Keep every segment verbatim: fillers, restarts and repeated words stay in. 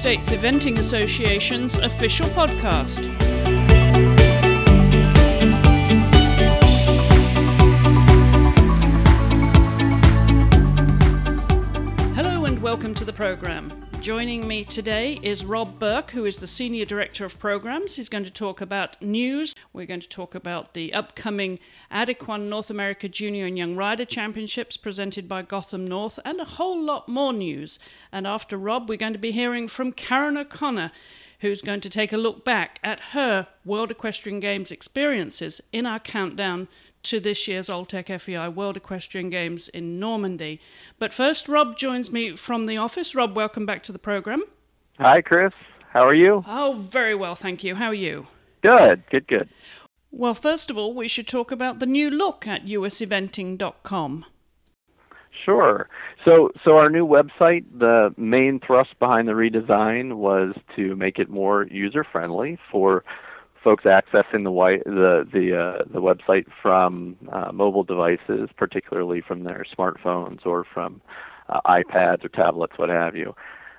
States Eventing Association's official podcast. Hello and welcome to the program. Joining me today is Rob Burke, who is the Senior Director of Programs. He's going to talk about news. We're going to talk about the upcoming Adequan North America Junior and Young Rider Championships presented by Gotham North, and a whole lot more news. And after Rob, we're going to be hearing from Karen O'Connor, who's going to take a look back at her World Equestrian Games experiences in our countdown to this year's Alltech F E I World Equestrian Games in Normandy. But first, Rob joins me from the office. Rob, welcome back to the program. Hi, Chris. How are you? Oh, very well, thank you. How are you? Good, good, good. Well, first of all, we should talk about the new look at U S eventing dot com. Sure. So, so our new website, the main thrust behind the redesign was to make it more user-friendly for folks accessing the wi- the the uh, the website from uh, mobile devices, particularly from their smartphones or from uh, iPads or tablets, what have you.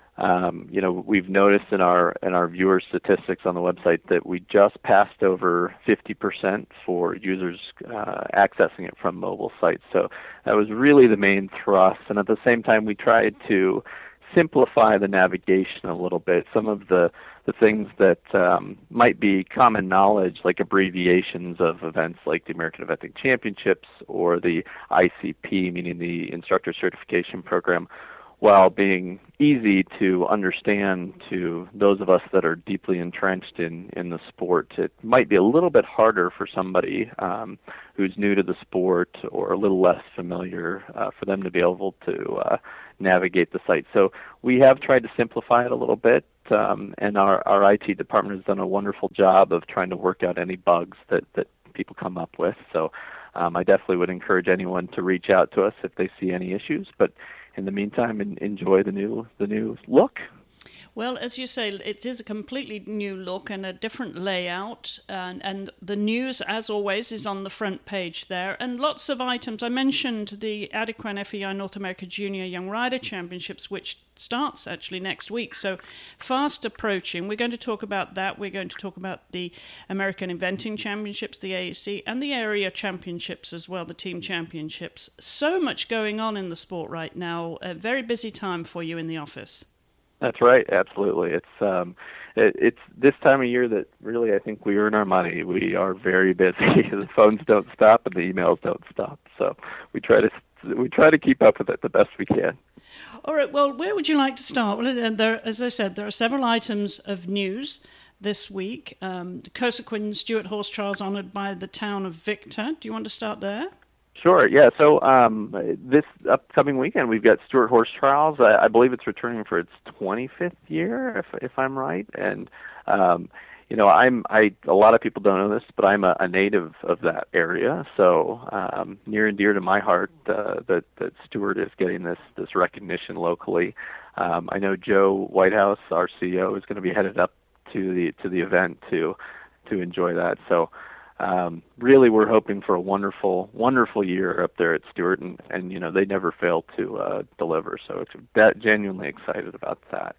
Um, you know, we've noticed in our in our viewer statistics on the website that we just passed over fifty percent for users uh, accessing it from mobile sites. So that was really the main thrust. And at the same time, we tried to simplify the navigation a little bit. Some of the, the things that um, might be common knowledge, like abbreviations of events like the American Eventing Championships or the I C P, meaning the Instructor Certification Program, while being easy to understand to those of us that are deeply entrenched in, in the sport, it might be a little bit harder for somebody um, who's new to the sport or a little less familiar uh, for them to be able to uh, navigate the site. So we have tried to simplify it a little bit, um, and our, our I T department has done a wonderful job of trying to work out any bugs that, that people come up with. So um, I definitely would encourage anyone to reach out to us if they see any issues. But in the meantime, enjoy the new the new look. Well, as you say, it is a completely new look and a different layout, and, and the news, as always, is on the front page there, and lots of items. I mentioned the Adequan F E I North America Junior Young Rider Championships, which starts actually next week, so fast approaching. We're going to talk about that. We're going to talk about the American Eventing Championships, the A E C, and the area championships as well, the team championships. So much going on in the sport right now. A very busy time for you in the office. That's right, absolutely. It's um, it, it's this time of year that really I think we earn our money. We are very busy. The phones don't stop and the emails don't stop. So we try to we try to keep up with it the best we can. All right. Well, where would you like to start? Well, there, as I said, there are several items of news this week. Um, the Cosequin Stewart Horse Trials honoured by the town of Victor. Do you want to start there? Sure, yeah. So um, this upcoming weekend, we've got Stewart Horse Trials. I, I believe it's returning for its twenty-fifth year, if if I'm right. And um, you know, I'm I a lot of people don't know this, but I'm a, a native of that area. So um, near and dear to my heart uh, that that Stewart is getting this this recognition locally. Um, I know Joe Whitehouse, our C E O, is going to be headed up to the to the event to to enjoy that. So. Um, really, we're hoping for a wonderful, wonderful year up there at Stewart, and, and you know they never fail to uh, deliver. So it's that genuinely excited about that.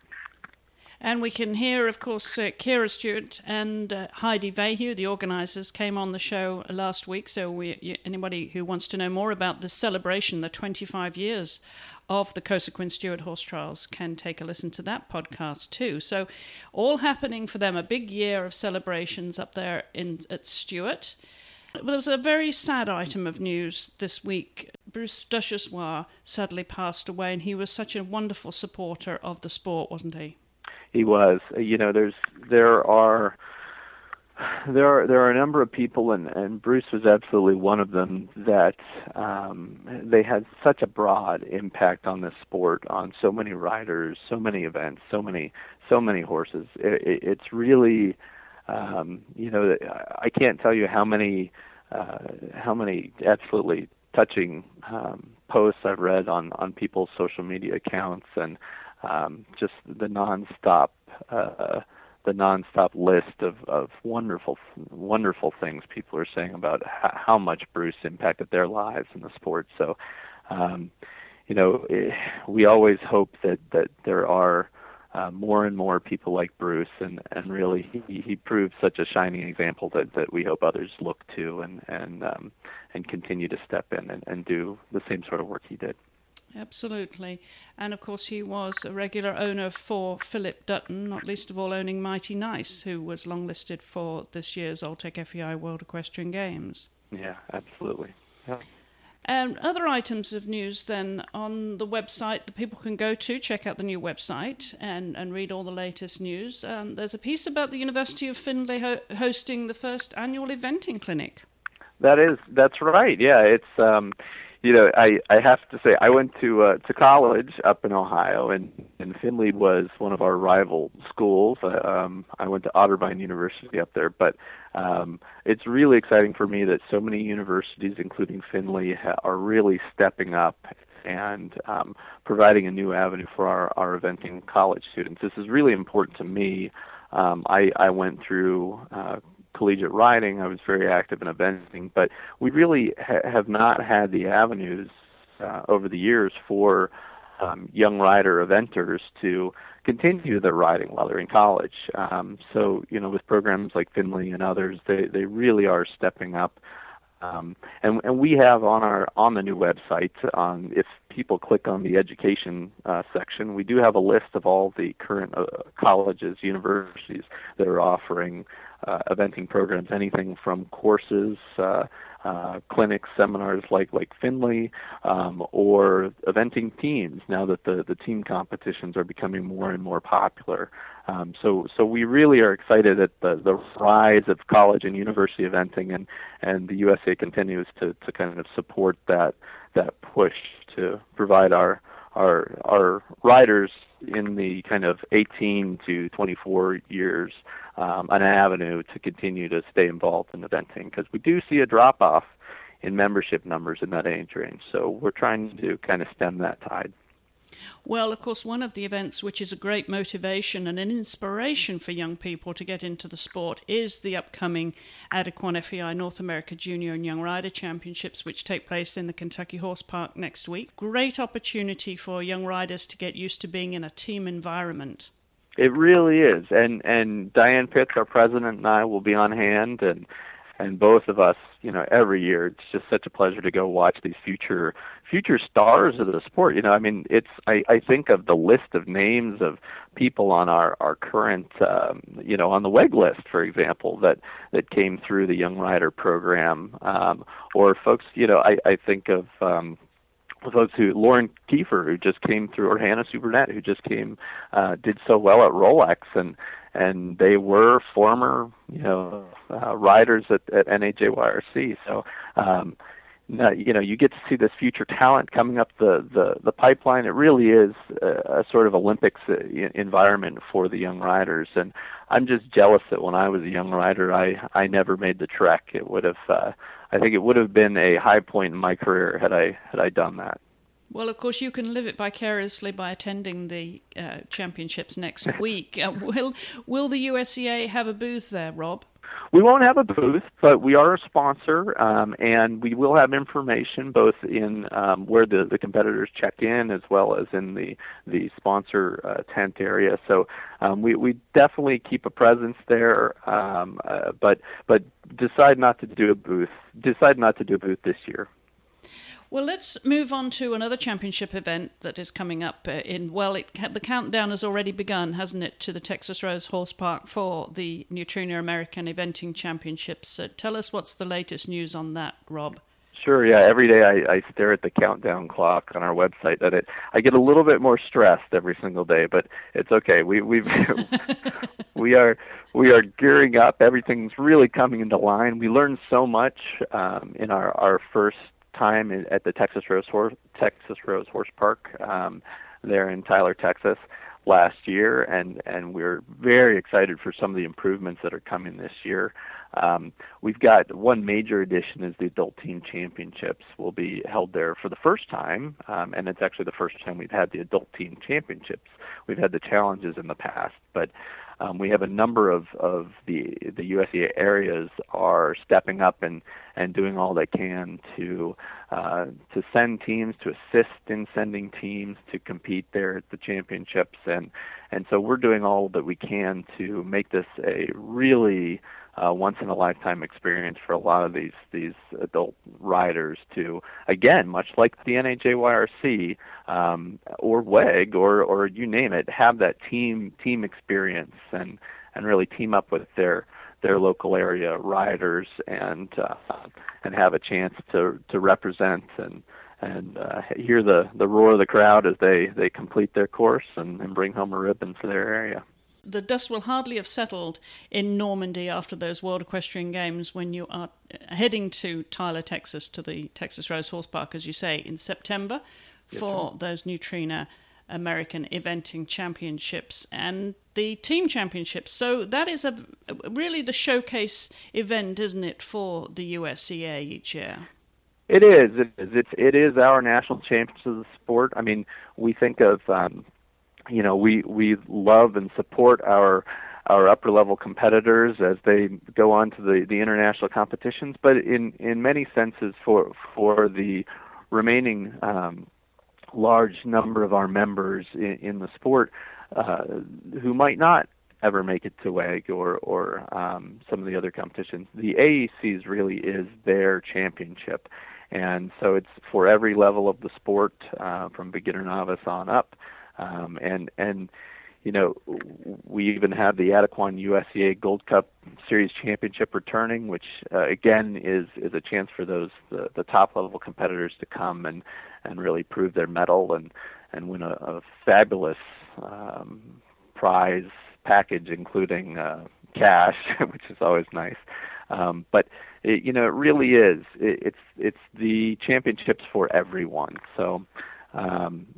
And we can hear, of course, uh, Kira Stewart and uh, Heidi Vahue, the organisers, came on the show last week. So we, you, anybody who wants to know more about this celebration, the twenty-five years of the Cosequin Stewart Horse Trials, can take a listen to that podcast too. So all happening for them, a big year of celebrations up there in at Stewart. There was a very sad item of news this week. Bruce Duchossois sadly passed away, and he was such a wonderful supporter of the sport, wasn't he? He was. You know, there's there are there are there are a number of people, and, and Bruce was absolutely one of them, that um, they had such a broad impact on this sport, on so many riders, so many events, so many so many horses. It, it, it's really, um, you know, I can't tell you how many uh, how many absolutely touching um, posts I've read on on people's social media accounts, and um, just the nonstop. Uh, the nonstop list of, of wonderful, wonderful things people are saying about h- how much Bruce impacted their lives in the sport. So, um, you know, we always hope that, that there are uh, more and more people like Bruce, and, and really he, he proved such a shining example that, that we hope others look to and and um, and continue to step in and, and do the same sort of work he did. Absolutely. And of course he was a regular owner for Philip Dutton, not least of all owning Mighty Nice, who was longlisted for this year's Alltech F E I World Equestrian Games. Yeah, absolutely. Yeah. And other items of news then on the website that people can go to, check out the new website and, and read all the latest news. Um, there's a piece about the University of Findlay ho- hosting the first annual eventing clinic. That is, that's right. Yeah, it's, um, you know, I, I have to say, I went to uh, to college up in Ohio, and, and Findlay was one of our rival schools. Uh, um, I went to Otterbein University up there, but um, it's really exciting for me that so many universities, including Findlay, ha- are really stepping up and um, providing a new avenue for our, our eventing college students. This is really important to me. Um, I, I went through uh, collegiate riding. I was very active in eventing, but we really ha- have not had the avenues uh, over the years for um, young rider eventers to continue their riding while they're in college. Um, so, you know, with programs like Findlay and others, they, they really are stepping up. Um, and, and we have on our on the new website, um, if people click on the education uh, section, we do have a list of all the current uh, colleges, universities that are offering uh, eventing programs, anything from courses, uh, uh, clinics, seminars like like Findlay, um, or eventing teams. Now that the the team competitions are becoming more and more popular. Um, so, so we really are excited at the, the rise of college and university eventing, and, and the U S A continues to, to kind of support that that push to provide our our our riders in the kind of eighteen to twenty-four years um, an avenue to continue to stay involved in eventing, because we do see a drop off in membership numbers in that age range. So we're trying to kind of stem that tide. Well, of course, one of the events which is a great motivation and an inspiration for young people to get into the sport is the upcoming Adequan F E I North America Junior and Young Rider Championships, which take place in the Kentucky Horse Park next week. Great opportunity for young riders to get used to being in a team environment. It really is. And and Diane Pitts, our president, and I will be on hand, and and both of us, you know, every year, it's just such a pleasure to go watch these future future stars of the sport. You know, I mean, it's I, I think of the list of names of people on our our current, um, you know, on the W E G list, for example, that that came through the Young Rider program, um, or folks, you know, I I think of. Um, folks who, Lauren Kiefer, who just came through, or Hannah Subernett, who just came, uh, did so well at Rolex, and and they were former, you know, uh, riders at, at N A J Y R C. So, um, you know, you get to see this future talent coming up the, the, the pipeline. It really is a, a sort of Olympics environment for the young riders, and I'm just jealous that when I was a young rider, I, I never made the trek. It would have, uh, I think it would have been a high point in my career had I had I done that. Well, of course, you can live it vicariously by attending the uh, championships next week. Uh, will will the U S E A have a booth there, Rob? We won't have a booth, but we are a sponsor, um, and we will have information both in um, where the, the competitors check in as well as in the the sponsor uh, tent area. So um, we we definitely keep a presence there, um, uh, but but decide not to do a booth. Decide not to do a booth this year. Well, let's move on to another championship event that is coming up in, well, it, the countdown has already begun, hasn't it, to the Texas Rose Horse Park for the Neutrino American Eventing Championships. So tell us what's the latest news on that, Rob. Sure, yeah. Every day I, I stare at the countdown clock on our website. That it, I get a little bit more stressed every single day, but it's okay. We we've we are we are gearing up. Everything's really coming into line. We learned so much um, in our, our first time at the Texas Rose Horse Texas Rose Horse Park um, there in Tyler, Texas last year, and and we're very excited for some of the improvements that are coming this year. Um, we've got one major addition is the Adult Team Championships will be held there for the first time, um, and it's actually the first time we've had the Adult Team Championships. We've had the challenges in the past, but um, we have a number of, of the the U S E A areas are stepping up and, and doing all they can to uh, to send teams, to assist in sending teams to compete there at the championships, and and so we're doing all that we can to make this a really Uh, once in a lifetime experience for a lot of these these adult riders to, again, much like the N H A Y R C um, or W E G or or you name it, have that team team experience and and really team up with their their local area riders and uh, and have a chance to to represent and and uh, hear the the roar of the crowd as they they complete their course and, and bring home a ribbon for their area. The dust will hardly have settled in Normandy after those World Equestrian Games when you are heading to Tyler, Texas, to the Texas Rose Horse Park, as you say, in September for yes, those Neutrina American Eventing Championships and the Team Championships. So that is a really the showcase event, isn't it, for the U S E A each year? It is. It is. It's, it is our national championships of the sport. I mean, we think of... Um, You know, we, we love and support our our upper level competitors as they go on to the, the international competitions, but in, in many senses for for the remaining um, large number of our members in, in the sport uh, who might not ever make it to W E G or or um, some of the other competitions, the A E Cs really is their championship, and so it's for every level of the sport uh, from beginner novice on up. Um, and, and, you know, we even have the Adequan U S E A Gold Cup Series Championship returning, which, uh, again, is, is a chance for those, the, the top-level competitors to come and, and really prove their mettle and, and win a, a fabulous um, prize package, including uh, cash, which is always nice. Um, but, it, you know, it really is. It, it's, it's the championships for everyone. So, um,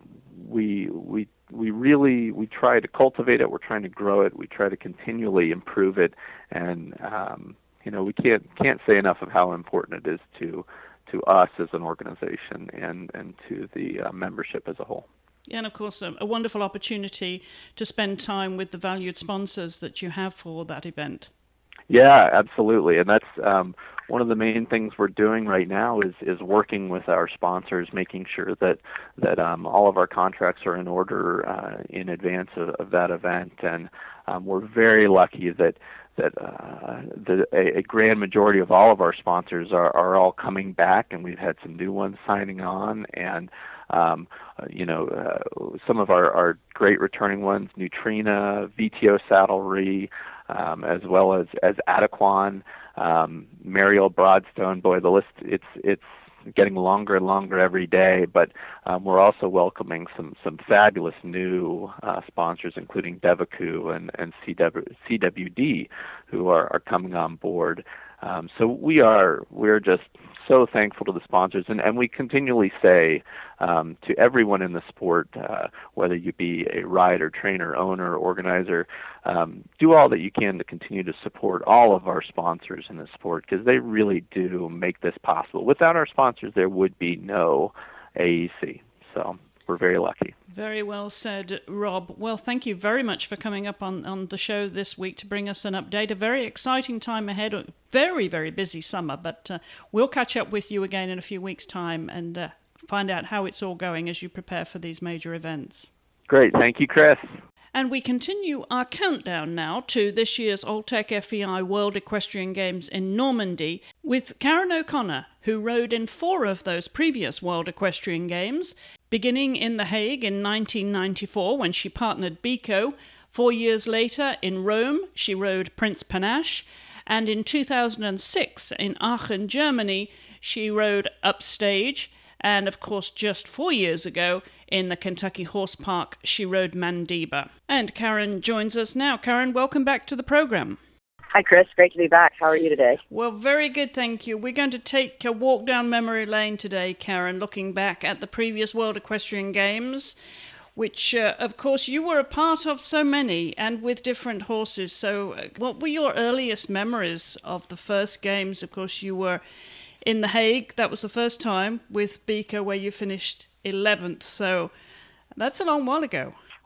we we we really we try to cultivate it. We're trying to grow it. We try to continually improve it, and um, you know we can't can't say enough of how important it is to to us as an organization and and to the uh, membership as a whole. Yeah, and of course a, a wonderful opportunity to spend time with the valued sponsors that you have for that event. Yeah, absolutely, and that's um, one of the main things we're doing right now is is working with our sponsors, making sure that that um, all of our contracts are in order uh, in advance of, of that event, and um, we're very lucky that that uh, the, a, a grand majority of all of our sponsors are, are all coming back, and we've had some new ones signing on, and um, uh, you know uh, some of our, our great returning ones, Neutrina, V T O Saddlery, um, as well as as Adequan. Um, Mariel Broadstone, boy, the list, it's it's getting longer and longer every day, but um, we're also welcoming some, some fabulous new uh, sponsors, including Devaku and, and C W, C W D, who are, are coming on board. Um, so we are we're just so thankful to the sponsors, and, and we continually say um, to everyone in the sport, uh, whether you be a rider, trainer, owner, organizer, um, do all that you can to continue to support all of our sponsors in the sport, because they really do make this possible. Without our sponsors, there would be no A E C. So we're very lucky. Very well said, Rob. Well, thank you very much for coming up on, on the show this week to bring us an update. A very exciting time ahead. A very, very busy summer, but uh, we'll catch up with you again in a few weeks' time and uh, find out how it's all going as you prepare for these major events. Great. Thank you, Chris. And we continue our countdown now to this year's Alltech F E I World Equestrian Games in Normandy with Karen O'Connor, who rode in four of those previous World Equestrian Games, beginning in The Hague in nineteen ninety-four when she partnered Biko. Four years later in Rome, she rode Prince Panache. And in two thousand six in Aachen, Germany, she rode Upstage. And of course, just four years ago, in the Kentucky Horse Park, she rode Mandiba. And Karen joins us now. Karen, welcome back to the program. Hi, Chris. Great to be back. How are you today? Well, very good, thank you. We're going to take a walk down memory lane today, Karen, looking back at the previous World Equestrian Games, which, uh, of course, you were a part of so many and with different horses. So uh, what were your earliest memories of the first games? Of course, you were in The Hague. That was the first time with Biko, where you finished eleventh. So that's a long while ago.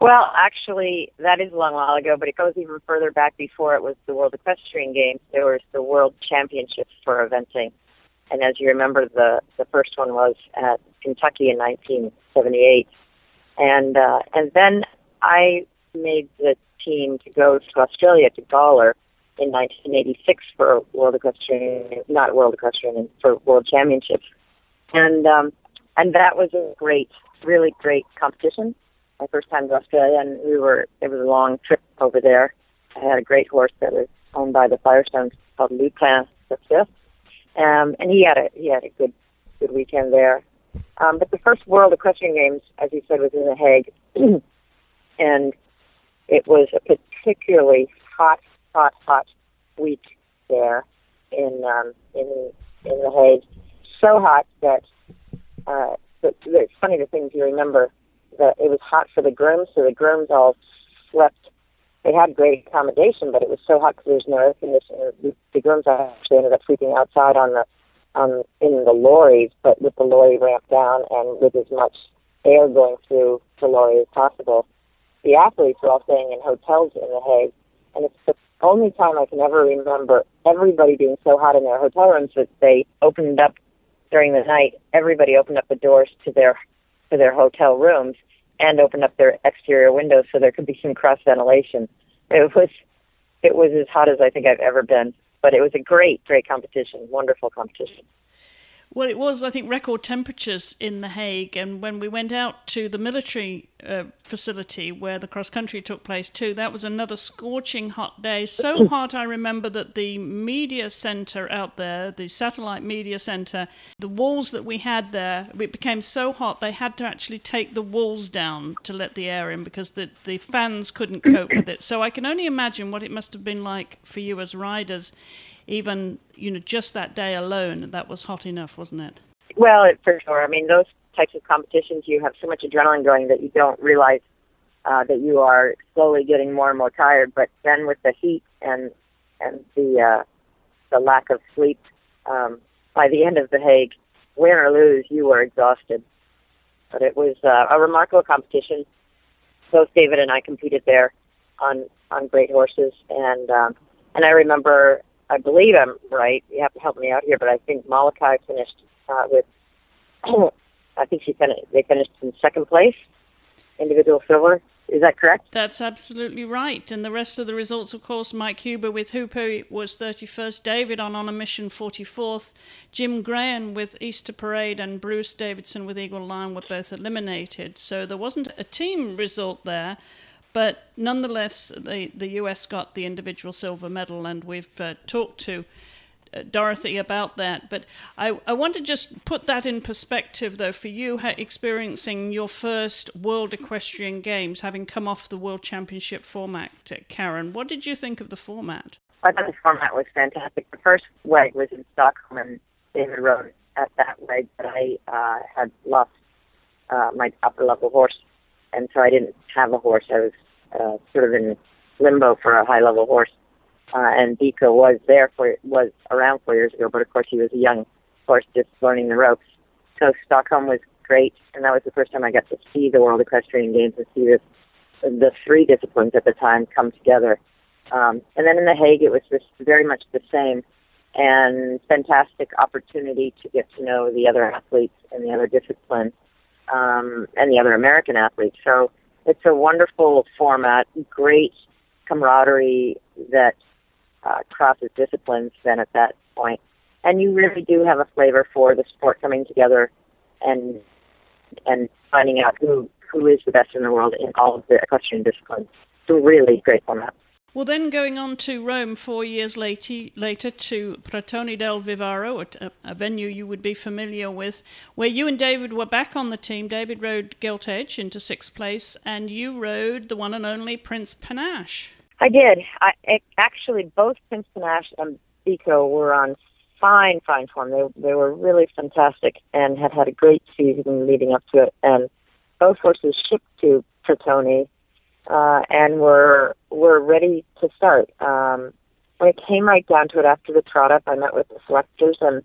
Well, actually, that is a long while ago, but it goes even further back. Before it was the World Equestrian Games, there was the World Championships for eventing. And as you remember, the, the first one was at Kentucky in nineteen seventy-eight. And uh, and then I made the team to go to Australia, to Gawler, in nineteen eighty-six for World Equestrian, not World Equestrian, for World Championships. And um, and that was a great, really great competition. My first time to Australia, and we were, it was a long trip over there. I had a great horse that was owned by the Firestones called Lupin the Fifth. Um, and he had a, he had a good, good weekend there. Um, but the first World Equestrian Games, as you said, was in The Hague. And it was a particularly hot, hot, hot week there in, um, in, in The Hague. So hot that, uh, that, it's funny the things you remember, that it was hot for the grooms, so the grooms all slept. They had great accommodation, but it was so hot because there was no air conditioning. The, the grooms actually ended up sleeping outside on the um, in the lorries, but with the lorry ramped down and with as much air going through the lorry as possible. The athletes were all staying in hotels in The Hague, and it's the only time I can ever remember everybody being so hot in their hotel rooms that they opened up during the night. Everybody opened up the doors to their to their hotel rooms and opened up their exterior windows so there could be some cross ventilation. It was it was as hot as I think I've ever been, but it was a great, great competition, wonderful competition. Well, it was, I think, record temperatures in The Hague, and when we went out to the military uh, facility where the cross-country took place too, that was another scorching hot day. So hot, I remember that the media centre out there, the satellite media centre, the walls that we had there, it became so hot they had to actually take the walls down to let the air in because the, the fans couldn't cope with it. So I can only imagine what it must have been like for you as riders. Even, you know, just that day alone, that was hot enough, wasn't it? Well, it, for sure. I mean, those types of competitions, you have so much adrenaline going that you don't realize uh, that you are slowly getting more and more tired. But then with the heat and and the uh, the lack of sleep, um, by the end of The Hague, win or lose, you were exhausted. But it was uh, a remarkable competition. Both David and I competed there on on great horses, and um, and I remember. I believe I'm right. You have to help me out here, but I think Malachi finished uh, with. I think she finished. They finished in second place, individual silver. Is that correct? That's absolutely right. And the rest of the results, of course, Mike Huber with Hooper was thirty-first, David on On a Mission forty-fourth, Jim Graham with Easter Parade and Bruce Davidson with Eagle Lion were both eliminated. So there wasn't a team result there. But nonetheless, the, the U S got the individual silver medal, and we've uh, talked to uh, Dorothy about that. But I, I want to just put that in perspective, though, for you ha- experiencing your first World Equestrian Games, having come off the World Championship format, uh, Karen. What did you think of the format? I thought the format was fantastic. The first leg was in Stockholm, and David rode at that leg, but I uh, had lost uh, my upper-level horse. And so I didn't have a horse. I was uh, sort of in limbo for a high-level horse. Uh, and Biko was there for was around four years ago, but of course he was a young horse just learning the ropes. So Stockholm was great, and that was the first time I got to see the World Equestrian Games and see this, the three disciplines at the time come together. Um, and then in The Hague, it was just very much the same, and fantastic opportunity to get to know the other athletes and the other disciplines. Um, and the other American athletes. So it's a wonderful format, great camaraderie that uh, crosses disciplines then at that point. And you really do have a flavor for the sport coming together and and finding out who, who is the best in the world in all of the equestrian disciplines. It's a really great format. Well, then going on to Rome four years later, later to Pratoni del Vivaro, a, a venue you would be familiar with, where you and David were back on the team. David rode Gilt Edge into sixth place, and you rode the one and only Prince Panache. I did. I, it, actually, both Prince Panache and Biko were on fine, fine form. They they were really fantastic and had had a great season leading up to it. And both horses shipped to Pratoni. Uh, and we're we're ready to start. Um, when it came right down to it after the trot up, I met with the selectors and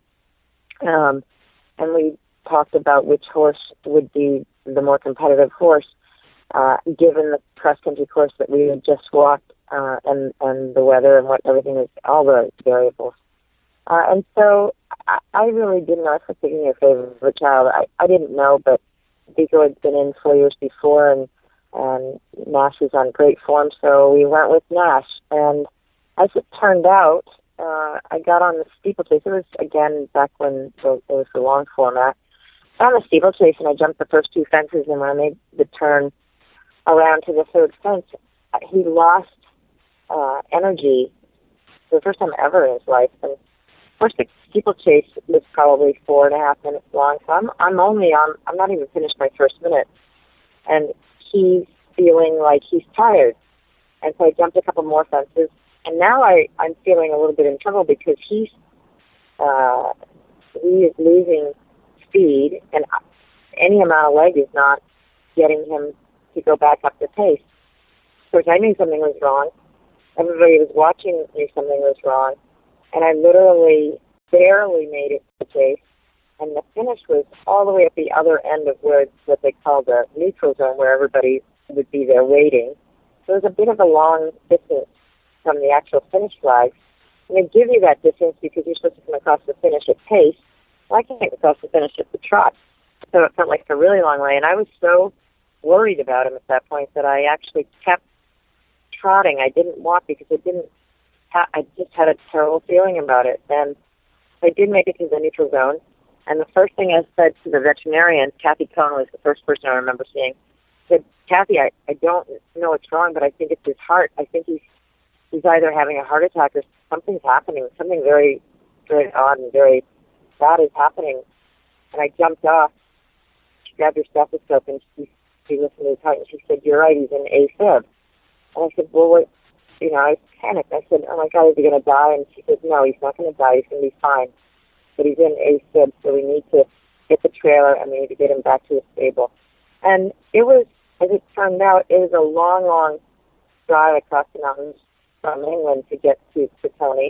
um, and we talked about which horse would be the more competitive horse. uh, given the cross-country course that we had just walked uh, and, and the weather and what everything was, all the variables. Uh, and so I, I really didn't ask for picking your favorite child. I, I didn't know, but Biko had been in four years before, and, and Nash was on great form, so we went with Nash. And as it turned out, uh, I got on the steeplechase. It was, again, back when it was the long format. I got on the steeplechase, and I jumped the first two fences, and when I made the turn around to the third fence, he lost uh, energy for the first time ever in his life. And of course, the steeplechase was probably four and a half minutes long, so I'm I'm only on. I'm not even finished my first minute, and he's feeling like he's tired. And so I jumped a couple more fences, and now I I'm feeling a little bit in trouble because he's uh, he is losing speed, and any amount of leg is not getting him to go back up the pace. Of course, I knew something was wrong. Everybody was watching knew something was wrong. And I literally barely made it to the chase. And the finish was all the way at the other end of where what they call the neutral zone, where everybody would be there waiting. So it was a bit of a long distance from the actual finish flag. And they give you that distance because you're supposed to come across the finish at pace. Well, I came across the finish at the trot. So it felt like a really long way. And I was so worried about him at that point that I actually kept trotting. I didn't walk because I didn't ha- I just had a terrible feeling about it. And I did make it to the neutral zone. And the first thing I said to the veterinarian, Kathy Cohn was the first person I remember seeing, said, Kathy, I, I don't know what's wrong, but I think it's his heart. I think he's he's either having a heart attack or something's happening. Something very, very odd and very bad is happening. And I jumped off. She grabbed her stethoscope and she, she listened to his heart and she said, you're right, he's in AFib. And I said, well, what? You know, I panicked. I said, oh my God, is he going to die? And she said, no, he's not going to die. He's going to be fine. But he's in AFib, so we need to get the trailer and we need to get him back to the stable. And it was, as it turned out, it was a long, long drive across the mountains from England to get to, to Tony.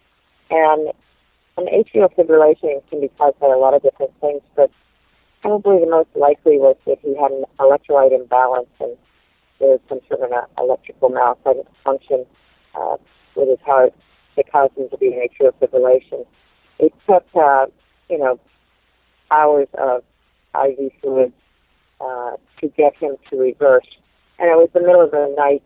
And an atrial fibrillation can be caused by a lot of different things, but probably the most likely was that he had an electrolyte imbalance and there was some sort of an electrical malfunction uh, with his heart that caused him to be in atrial fibrillation. It took, uh, you know, hours of I V fluids uh, to get him to reverse. And it was the middle of the night,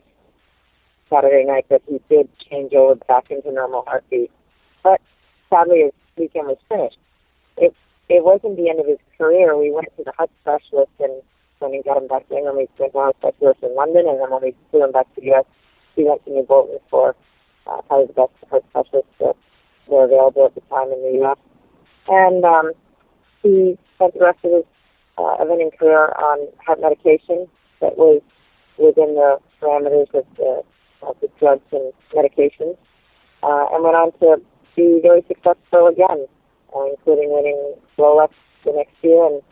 Saturday night, that he did change over back into normal heartbeat. But sadly, his weekend was finished. It it wasn't the end of his career. We went to the heart specialist, and when we got him back to England, we went to the heart specialist in London, and then when we flew him back to the U S, we went to New Bolton for uh, probably the best heart specialists that were available at the time in the U S. And um, he spent the rest of his uh, eventing career on heart medication that was within the parameters of the, of the drugs and medications, uh, and went on to be very successful again, uh, including winning Rolex the next year, and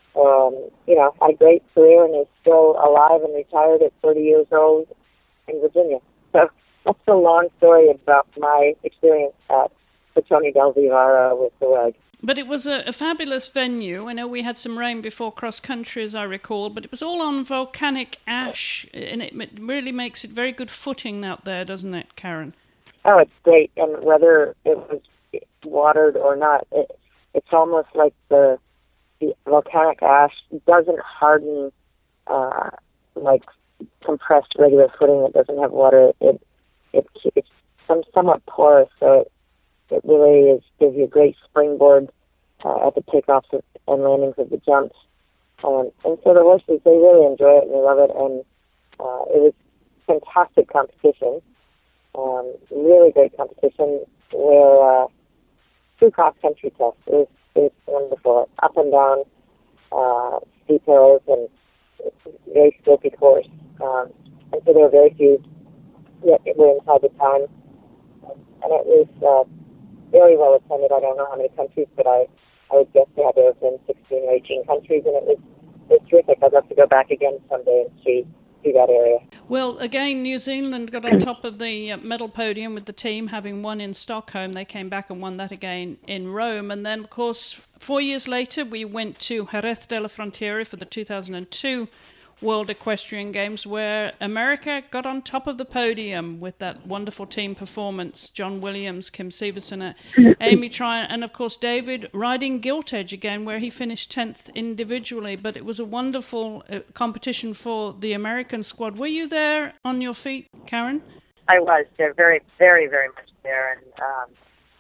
um, you know, had a great career and is still alive and retired at thirty years old in Virginia. So that's the long story about my experience at the Tony Del Vivara with the W E G. But it was a, a fabulous venue. I know we had some rain before cross-country, as I recall, but it was all on volcanic ash, and it, it really makes it very good footing out there, doesn't it, Karen? Oh, it's great, and whether it was watered or not, it, it's almost like the the volcanic ash doesn't harden uh, like compressed regular footing that doesn't have water. It it it's some somewhat porous, so it, it really is gives you a great springboard uh, at the takeoffs of, and landings of the jumps. Um, and so the horses, they really enjoy it and they love it, and uh, it was fantastic competition, um, really great competition where uh, two cross-country tests. It was, it was wonderful, up and down uh, steep hills and very slopey course. Um, and so there were very few that were inside the time, and it was uh, very well attended. I don't know how many countries, but I, I would guess there have been sixteen or eighteen countries, and it was, it was terrific. I'd love to go back again someday and see, see that area. Well, again, New Zealand got on top of the medal podium with the team, having won in Stockholm. They came back and won that again in Rome. And then, of course, four years later, we went to Jerez de la Frontera for the two thousand two World Equestrian Games, where America got on top of the podium with that wonderful team performance. John Williams, Kim Severson, Amy Tryon, and of course David riding Gilt Edge again, where he finished tenth individually. But it was a wonderful uh, competition for the American squad. Were you there on your feet, Karen? I was there, very, very, very much there, and um,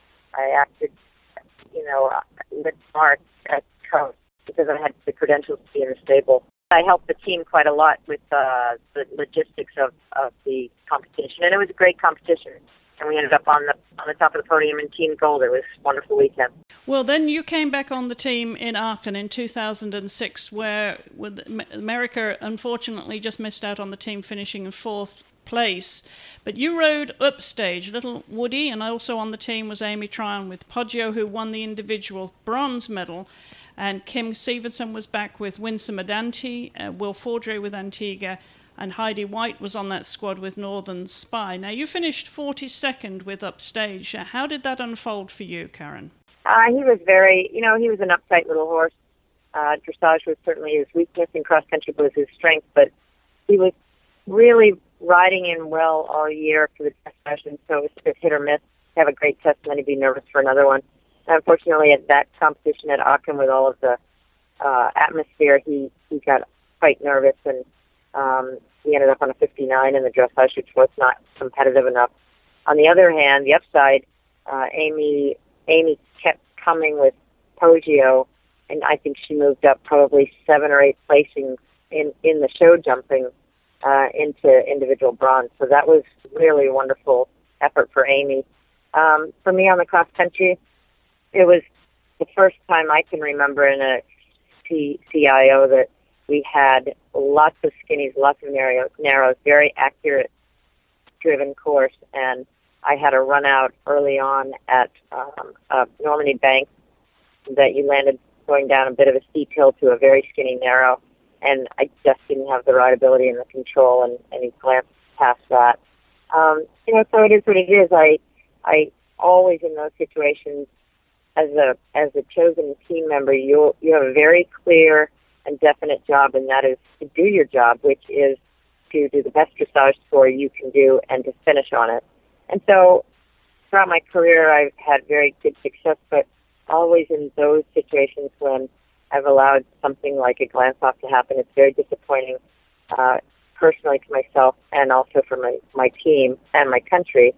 I acted, you know, with Mark at coach because I had the credentials to be in the stable. I helped the team quite a lot with uh, the logistics of, of the competition, and it was a great competition. And we ended up on the on the top of the podium in team gold. It was a wonderful weekend. Well, then you came back on the team in Aachen in two thousand six, where with America unfortunately just missed out on the team finishing in fourth place. But you rode upstage, little Woody, and also on the team was Amy Tryon with Poggio, who won the individual bronze medal. And Kim Severson was back with Winsome Adanti, uh, Will Fordray with Antigua, and Heidi White was on that squad with Northern Spy. Now, you finished forty-second with Upstage. Uh, how did that unfold for you, Karen? Uh, he was very, you know, he was an uptight little horse. Uh, dressage was certainly his weakness, and cross-country was his strength, but he was really riding in well all year for the test session, so it was a bit hit or miss. Have a great test and then he'd be nervous for another one. Unfortunately, at that competition at Aachen with all of the uh, atmosphere, he, he got quite nervous, and um, he ended up on a fifty-nine in the dressage, which was not competitive enough. On the other hand, the upside, uh, Amy Amy kept coming with Poggio, and I think she moved up probably seven or eight placings in, in the show jumping uh, into individual bronze. So that was really a wonderful effort for Amy. Um, for me on the cross country, it was the first time I can remember in a C- CIO that we had lots of skinnies, lots of narrow, narrows, very accurate driven course, and I had a run out early on at um, uh, Normandy Bank that you landed going down a bit of a steep hill to a very skinny narrow, and I just didn't have the rideability and the control, and, and he glanced past that. Um, you know, so it is what it is. I, I always in those situations, as a as a chosen team member, you you have a very clear and definite job, and that is to do your job, which is to do the best dressage score you can do and to finish on it. And so throughout my career, I've had very good success, but always in those situations when I've allowed something like a glance off to happen, it's very disappointing uh, personally to myself and also for my, my team and my country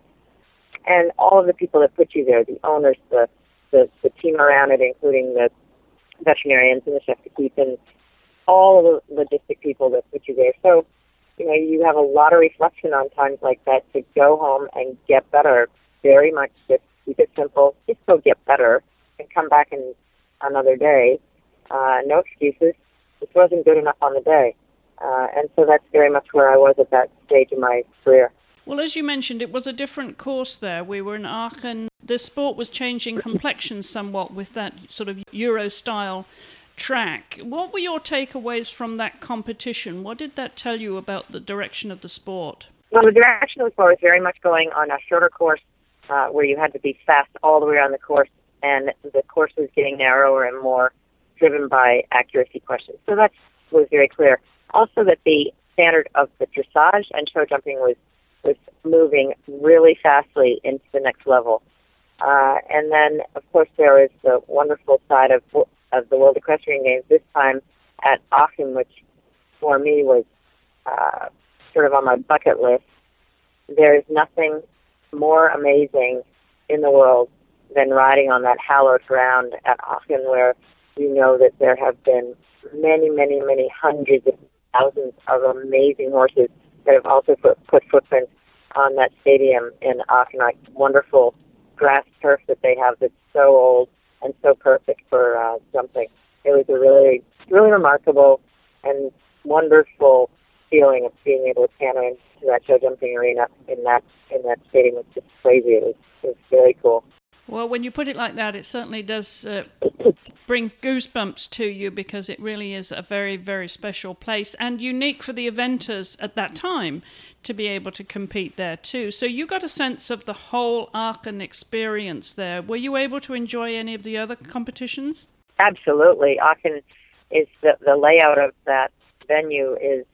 and all of the people that put you there, the owners, the The, the team around it, including the veterinarians and the chef de keep and all of the logistic people that put you there. So, you know, you have a lot of reflection on times like that to go home and get better. Very much just keep it simple. Just go get better and come back in another day. Uh, no excuses. This wasn't good enough on the day. Uh, and so that's very much where I was at that stage of my career. Well, as you mentioned, it was a different course there. We were in Aachen. The sport was changing complexion somewhat with that sort of Euro-style track. What were your takeaways from that competition? What did that tell you about the direction of the sport? Well, the direction of the sport was very much going on a shorter course uh, where you had to be fast all the way around the course, and the course was getting narrower and more driven by accuracy questions. So that was very clear. Also that the standard of the dressage and show jumping was was moving really fastly into the next level. Uh, and then, of course, there is the wonderful side of of the World Equestrian Games, this time at Aachen, which for me was uh, sort of on my bucket list. There is nothing more amazing in the world than riding on that hallowed ground at Aachen, where you know that there have been many, many, many hundreds of thousands of amazing horses that have also put, put footprints on that stadium in Aachen, like wonderful grass turf that they have that's so old and so perfect for uh, jumping. It was a really, really remarkable and wonderful feeling of being able to canter into that show jumping arena in that in that stadium. It was just crazy. It was, it was very cool. Well, when you put it like that, it certainly does uh, bring goosebumps to you, because it really is a very, very special place and unique for the eventers at that time to be able to compete there too. So you got a sense of the whole Aachen experience there. Were you able to enjoy any of the other competitions? Absolutely. Aachen is the, the layout of that venue is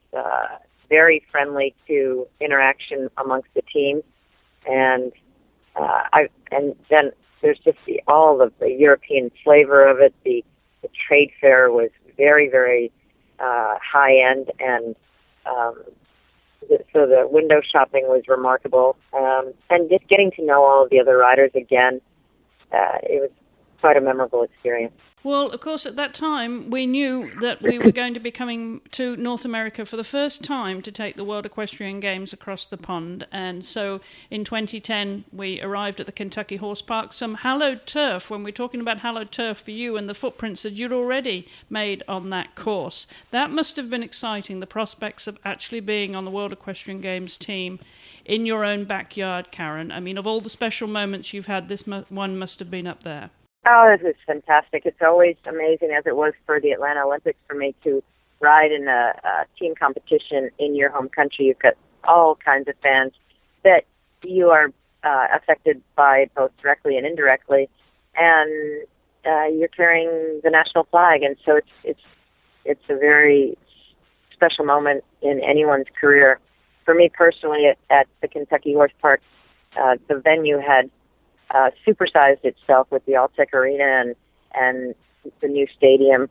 uh, very friendly to interaction amongst the teams, and uh, I and then there's just the all of the European flavor of it. The the trade fair was very very uh, high end, and um, th- so the window shopping was remarkable, um, and just getting to know all of the other riders again. Uh, it was quite a memorable experience. Well, of course, at that time, we knew that we were going to be coming to North America for the first time to take the World Equestrian Games across the pond. And so in twenty ten, we arrived at the Kentucky Horse Park, some hallowed turf, when we're talking about hallowed turf for you and the footprints that you'd already made on that course. That must have been exciting, the prospects of actually being on the World Equestrian Games team in your own backyard, Karen. I mean, of all the special moments you've had, this one must have been up there. Oh, this is fantastic. It's always amazing, as it was for the Atlanta Olympics, for me to ride in a, a team competition in your home country. You've got all kinds of fans that you are uh, affected by both directly and indirectly, and uh, you're carrying the national flag, and so it's it's it's a very special moment in anyone's career. For me personally, at, at the Kentucky Horse Park, uh, the venue had Uh, supersized itself with the Alltech Arena and and the new stadium,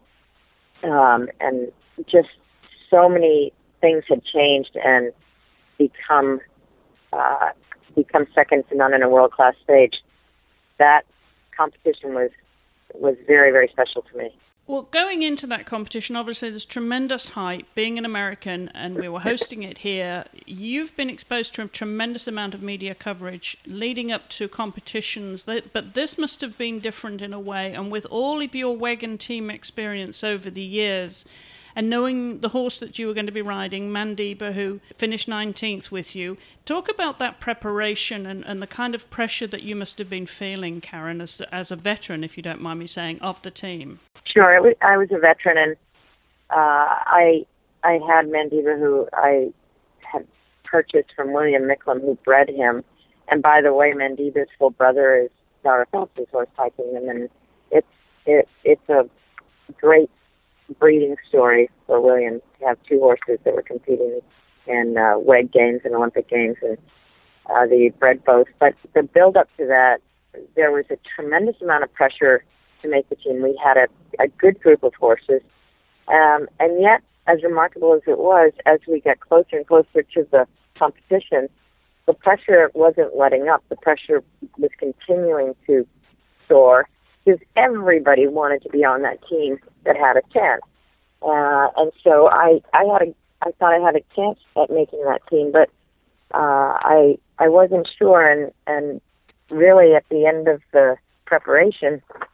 um, and just so many things had changed and become uh, become second to none in a world class stage. That competition was was very very special to me. Well, going into that competition, obviously there's tremendous hype. Being an American, and we were hosting it here, you've been exposed to a tremendous amount of media coverage leading up to competitions. That, but this must have been different in a way. And with all of your wagon team experience over the years, and knowing the horse that you were going to be riding, Mandiba, who finished nineteenth with you, talk about that preparation and, and the kind of pressure that you must have been feeling, Karen, as, as a veteran, if you don't mind me saying, of the team. Sure, it was, I was a veteran, and uh, I I had Mandiba, who I had purchased from William Micklem, who bred him. And by the way, Mandiba's full brother is Dara Phelps' horse hiking him, and it's it, it's a great breeding story for William to have two horses that were competing in uh, W E G games and Olympic games, and uh, they bred both. But the build up to that, there was a tremendous amount of pressure to make the team. We had a, a good group of horses, um, and yet, as remarkable as it was, as we got closer and closer to the competition, the pressure wasn't letting up. The pressure was continuing to soar because everybody wanted to be on that team that had a chance. Uh, and so I, I had a, I thought I had a chance at making that team, but uh, I, I wasn't sure. And, and really, at the end of the preparation,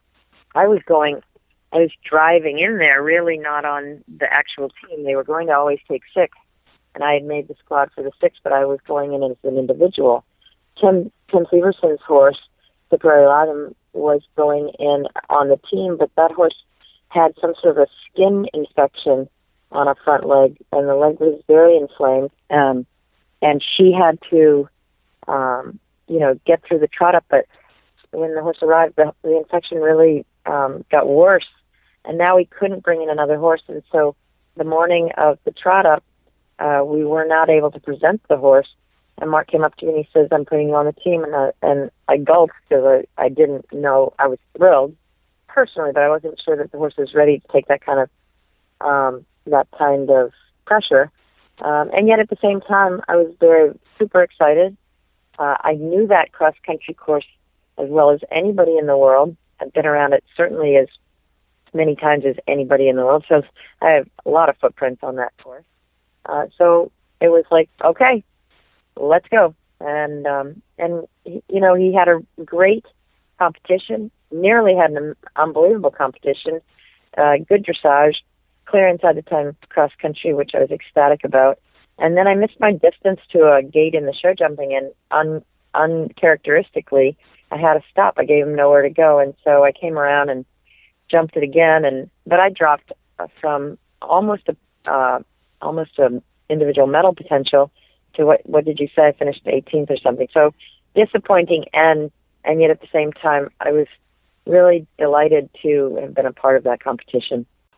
I was going, I was driving in there, really not on the actual team. They were going to always take six, and I had made the squad for the six, but I was going in as an individual. Tim, Tim Severson's horse, the Prairie Latham, was going in on the team, but that horse had some sort of a skin infection on a front leg, and the leg was very inflamed, um, and she had to, um, you know, get through the trot up, but when the horse arrived, the, the infection really um, got worse, and now we couldn't bring in another horse. And so the morning of the trot up, uh, we were not able to present the horse. And Mark came up to me and he says, "I'm putting you on the team." And I, and I gulped because I, I didn't know. I was thrilled personally, but I wasn't sure that the horse was ready to take that kind of um, that kind of pressure. Um, and yet at the same time, I was very super excited. Uh, I knew that cross country course as well as anybody in the world. I've been around it certainly as many times as anybody in the world, so I have a lot of footprints on that course. Uh, so it was like, okay, let's go. And, um, and you know, he had a great competition, nearly had an unbelievable competition, uh, good dressage, clear inside the time cross country, which I was ecstatic about. And then I missed my distance to a gate in the show jumping, and un- uncharacteristically, I had to stop. I gave him nowhere to go, and so I came around and jumped it again. And but I dropped from almost a uh, almost a individual medal potential to what what did you say? I finished eighteenth or something. So disappointing, and and yet at the same time, I was really delighted to have been a part of that competition.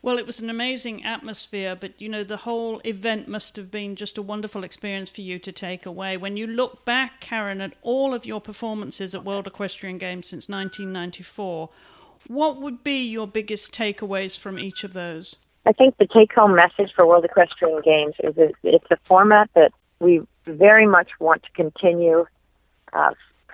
Well, it was an amazing atmosphere, but, you know, the whole event must have been just a wonderful experience for you to take away. When you look back, Karen, at all of your performances at World Equestrian Games since nineteen ninety-four, what would be your biggest takeaways from each of those? I think the take-home message for World Equestrian Games is that it's a format that we very much want to continue uh,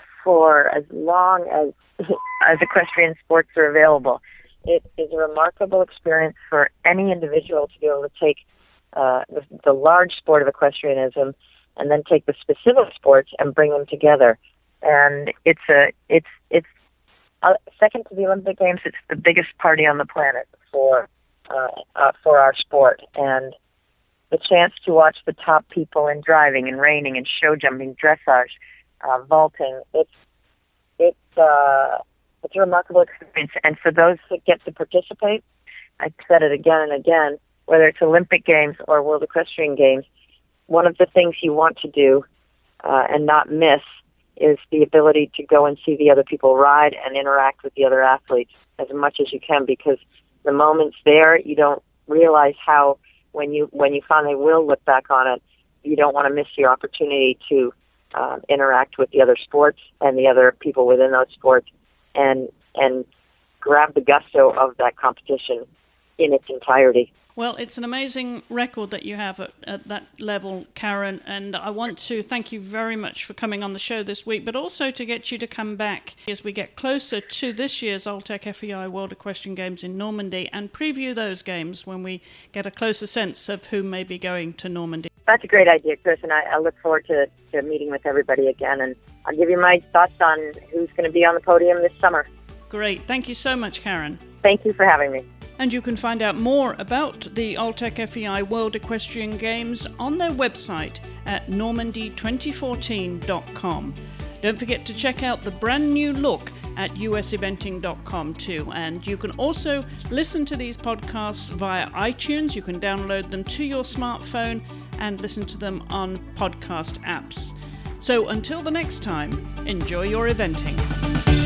for as long as, as equestrian sports are available. It is a remarkable experience for any individual to be able to take uh, the, the large sport of equestrianism and then take the specific sports and bring them together. And it's a it's it's uh, second to the Olympic Games. It's the biggest party on the planet for uh, uh, for our sport, and the chance to watch the top people in driving and reining and show jumping, dressage, uh, vaulting. It's it's. Uh, It's a remarkable experience, and for those that get to participate, I've said it again and again, whether it's Olympic Games or World Equestrian Games, one of the things you want to do uh, and not miss is the ability to go and see the other people ride and interact with the other athletes as much as you can, because the moments there, you don't realize how, when you when you finally will look back on it, you don't want to miss your opportunity to uh, interact with the other sports and the other people within those sports, and and grab the gusto of that competition in its entirety. Well, it's an amazing record that you have at, at that level, Karen, and I want to thank you very much for coming on the show this week, but also to get you to come back as we get closer to this year's Alltech F E I World Equestrian Games in Normandy and preview those games when we get a closer sense of who may be going to Normandy. That's a great idea, Chris, and I, I look forward to, to meeting with everybody again, and I'll give you my thoughts on who's going to be on the podium this summer. Great. Thank you so much, Karen. Thank you for having me. And you can find out more about the Alltech F E I World Equestrian Games on their website at normandy twenty fourteen dot com. Don't forget to check out the brand new look at u s eventing dot com too. And you can also listen to these podcasts via iTunes. You can download them to your smartphone and listen to them on podcast apps. So until the next time, enjoy your eventing.